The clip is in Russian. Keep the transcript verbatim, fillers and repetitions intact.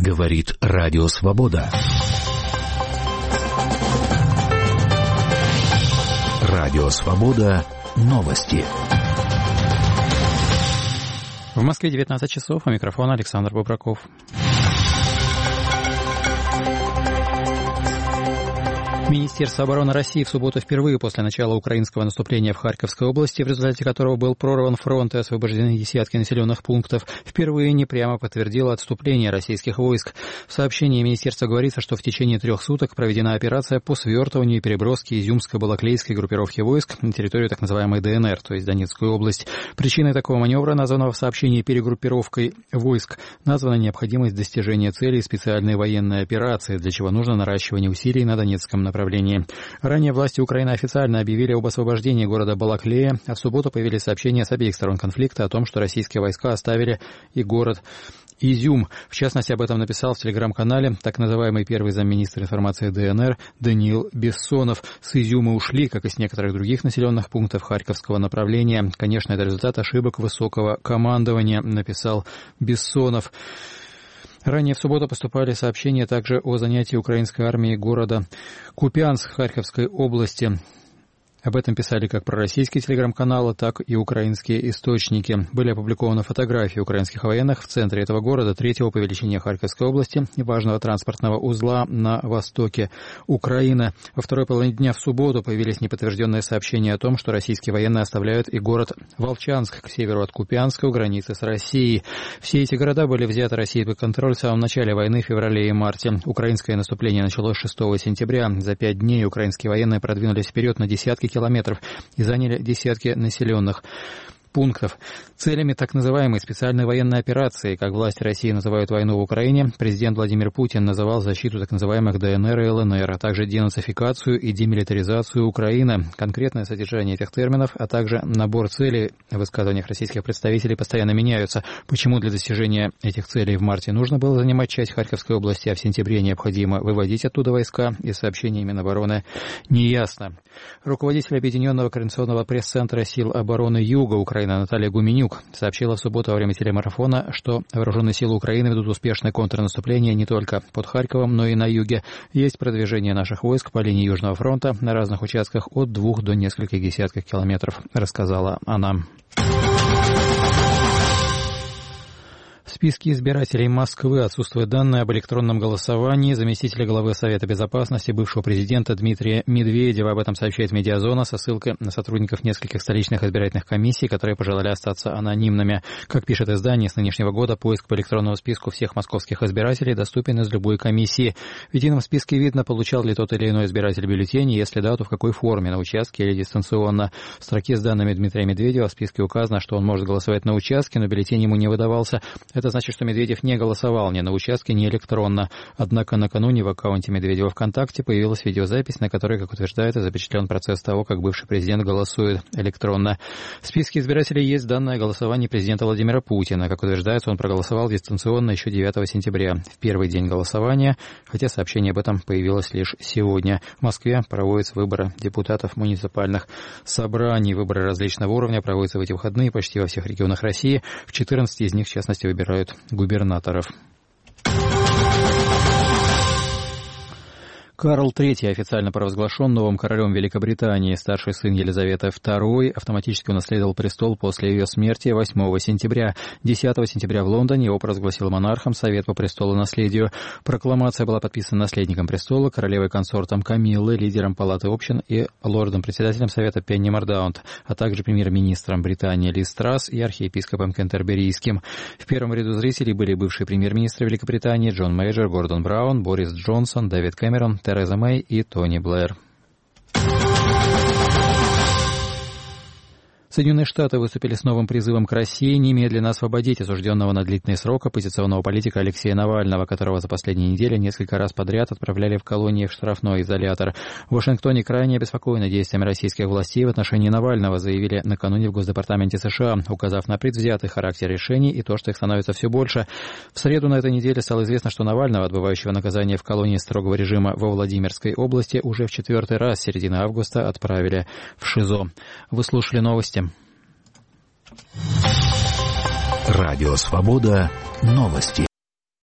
Говорит Радио Свобода. Радио Свобода. Новости. В Москве девятнадцать часов, у микрофона Александр Бобраков. Министерство обороны России в субботу впервые после начала украинского наступления в Харьковской области, в результате которого был прорван фронт и освобождены десятки населенных пунктов, впервые непрямо подтвердило отступление российских войск. В сообщении министерства говорится, что в течение трех суток проведена операция по свертыванию и переброске изюмско-балаклейской группировки войск на территорию так называемой ДНР, то есть Донецкую область. Причиной такого маневра, названного в сообщении перегруппировкой войск, названа необходимость достижения целей специальной военной операции, для чего нужно наращивание усилий на Донецком направлении. Ранее власти Украины официально объявили об освобождении города Балаклея, а в субботу появились сообщения с обеих сторон конфликта о том, что российские войска оставили и город Изюм. В частности, об этом написал в телеграм-канале так называемый первый замминистра информации ДНР Даниил Бессонов. С Изюма ушли, как и с некоторых других населенных пунктов Харьковского направления. Конечно, это результат ошибок высокого командования, написал Бессонов. Ранее в субботу поступали сообщения также о занятии украинской армии города Купянск Харьковской области. Об этом писали как пророссийские телеграм-каналы, так и украинские источники. Были опубликованы фотографии украинских военных в центре этого города, третьего по величине Харьковской области и важного транспортного узла на востоке Украины. Во второй половине дня в субботу появились неподтвержденные сообщения о том, что российские военные оставляют и город Волчанск к северу от Купянска у границы с Россией. Все эти города были взяты Россией под контроль в самом начале войны в феврале и марте. Украинское наступление началось шестого сентября. За пять дней украинские военные продвинулись вперед на десятки километров и заняли десятки населенных пунктов. Целями так называемой специальной военной операции, как власти России называют войну в Украине, президент Владимир Путин называл защиту так называемых ДНР и ЛНР, а также денацификацию и демилитаризацию Украины. Конкретное содержание этих терминов, а также набор целей в высказываниях российских представителей постоянно меняются. Почему для достижения этих целей в марте нужно было занимать часть Харьковской области, а в сентябре необходимо выводить оттуда войска, из сообщений Минобороны неясно. Руководитель Объединенного координационного пресс-центра сил обороны Юга Украины Наталья Гуменюк сообщила в субботу во время телемарафона, что вооруженные силы Украины ведут успешное контрнаступление не только под Харьковом, но и на юге. Есть продвижение наших войск по линии Южного фронта на разных участках от двух до нескольких десятков километров, рассказала она. В списке избирателей Москвы отсутствуют данные об электронном голосовании заместителя главы Совета Безопасности бывшего президента Дмитрия Медведева. Об этом сообщает «Медиазона» со ссылкой на сотрудников нескольких столичных избирательных комиссий, которые пожелали остаться анонимными. Как пишет издание, с нынешнего года поиск по электронному списку всех московских избирателей доступен из любой комиссии. В едином списке видно, получал ли тот или иной избиратель бюллетень, если да, то в какой форме, на участке или дистанционно. В строке с данными Дмитрия Медведева в списке указано, что он может голосовать на участке, но бюллетень ему не выдавался. Это значит, что Медведев не голосовал ни на участке, ни электронно. Однако накануне в аккаунте Медведева ВКонтакте появилась видеозапись, на которой, как утверждается, запечатлен процесс того, как бывший президент голосует электронно. В списке избирателей есть данные о голосовании президента Владимира Путина. Как утверждается, он проголосовал дистанционно еще девятого сентября, в первый день голосования, хотя сообщение об этом появилось лишь сегодня. В Москве проводятся выборы депутатов муниципальных собраний. Выборы различного уровня проводятся в эти выходные почти во всех регионах России. В четырнадцати из них, в частности, выбирают губернаторов. Карл третий официально провозглашен новым королем Великобритании. Старший сын Елизаветы второй автоматически унаследовал престол после ее смерти восьмого сентября. десятого сентября в Лондоне его провозгласил монархом Совет по престолонаследию. Прокламация была подписана наследником престола, королевой-консортом Камиллой, лидером Палаты общин и лордом-председателем Совета Пенни Мордаунт, а также премьер-министром Британии Лиз Трасс и архиепископом Кентерберийским. В первом ряду зрителей были бывший премьер-министр Великобритании Джон Мейджор, Гордон Браун, Борис Джонсон, Дэвид Кэмерон, Тереза Мэй и Тони Блэр. Соединенные Штаты выступили с новым призывом к России немедленно освободить осужденного на длительный срок оппозиционного политика Алексея Навального, которого за последние недели несколько раз подряд отправляли в колонии в штрафной изолятор. В Вашингтоне крайне обеспокоены действиями российских властей в отношении Навального, заявили накануне в Госдепартаменте США, указав на предвзятый характер решений и то, что их становится все больше. В среду на этой неделе стало известно, что Навального, отбывающего наказание в колонии строгого режима во Владимирской области, уже в четвертый раз с середины августа отправили в ШИЗО. Вы слушали новости. Радио Свобода. Новости.